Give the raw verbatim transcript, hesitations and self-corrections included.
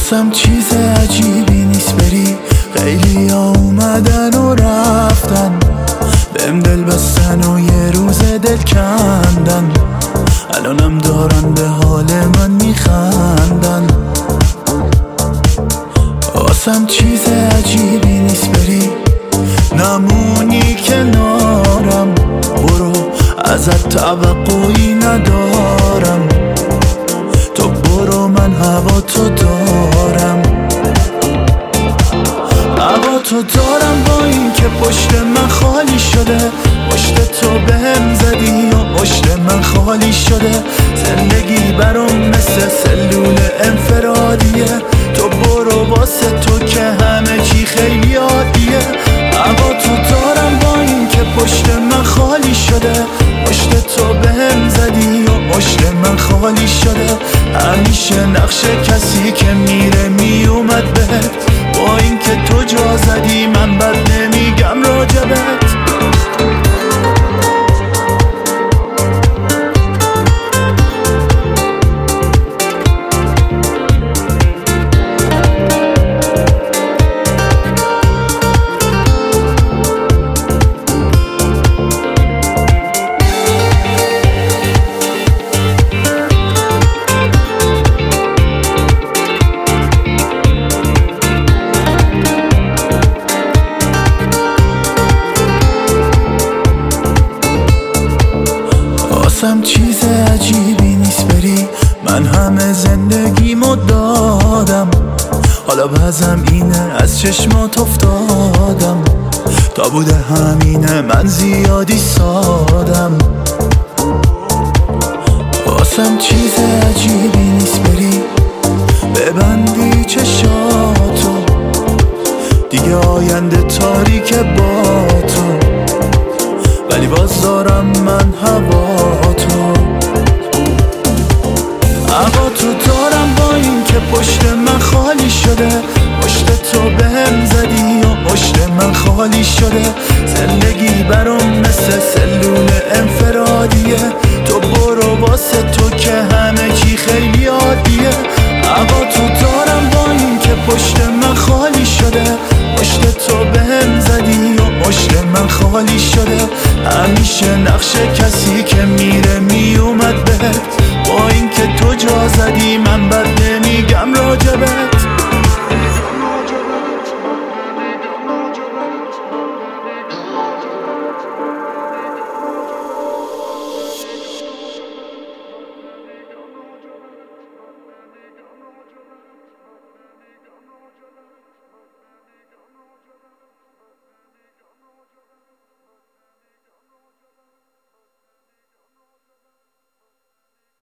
واسم چیز عجیبی نیست بری، خیلی ها اومدن و رفتن، بهم دل بستن و یه روز دل کندن، الانم دارن به حال من میخندن. واسم چیز عجیبی نیست بری، نمونی کنارم، برو ازت توقعی ندارم، تو برو من هوا تو دارم، هوا تو دارم. با این که پشت من خالی شده، پشت تو بهم زدی و پشت من خالی شده، زندگی برام مثل سلول انفرادیه، تو برو واسه تو که همه چی خیلی عادیه. هوا تو دارم با این که پشت من خالی شده، پشت تو بهم زدی و پشت من خالی شده، همیشه نقش کسی که میره میومد بهت، با این که تو جا زدی من بد نمیگم راجبت. واسم چیز عجیبی نیست بری، من همه زندگیمو دادم، حالا بازم اینه از چشمات افتادم، تا بوده همینه من زیادی سادم. واسم چیز عجیبی نیست بری، ببندی چشاتو، دیگه آینده تاریک با تو، ولی باز دارم من هوا تو، هوا تو دارم. با این که پشت من خالی شده، پشت تو بهم زدی و پشت من خالی شده، زندگی برام مثل سلول انفرادیه، تو برو واسه تو که همه چی خیلی عادیه. هوا تو دارم با این که پشت من خالی شده، پشت تو بهم زدی و پشت من خالی شده، همیشه نقش کسی که میره می